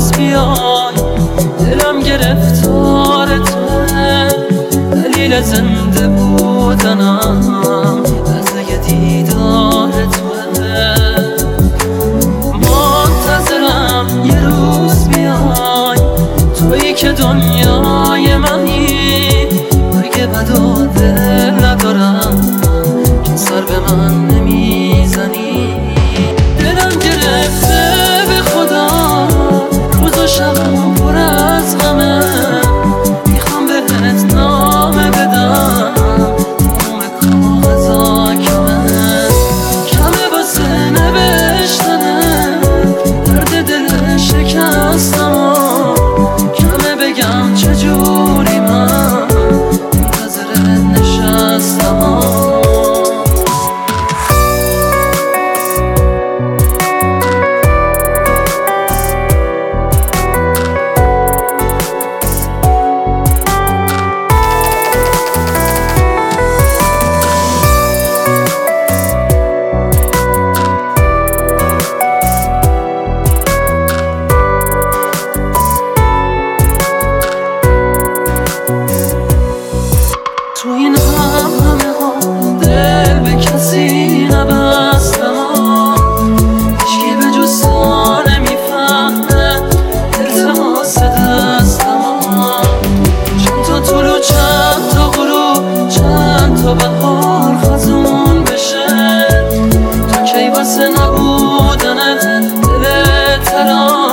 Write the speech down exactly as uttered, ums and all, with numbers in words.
روز بیای دلم گرفتار توه، دلیل زنده بودنم لحظه دیدار توه. منتظرم یه روز بیای، تویی که دنیای منی، اگه بدا دل ندارم که سر به من نمیزنی. دلم گرفته به خدا روز و شبم پر از غمه، میخوام بهت نامه بدم نام کاغذا کمه، کمه واسه نوشتنه درد دل شکستم، کمه بگم چجوری من منتظرت نشستم. تو این هم همه ها دل به کسی نبستم، هیچکی به جز تو نمیفهمه التماس دستم. چند تا طلوع چند تا غروب چند تا بهار خزون بشه، تو کی واسه نبودنت دل ترام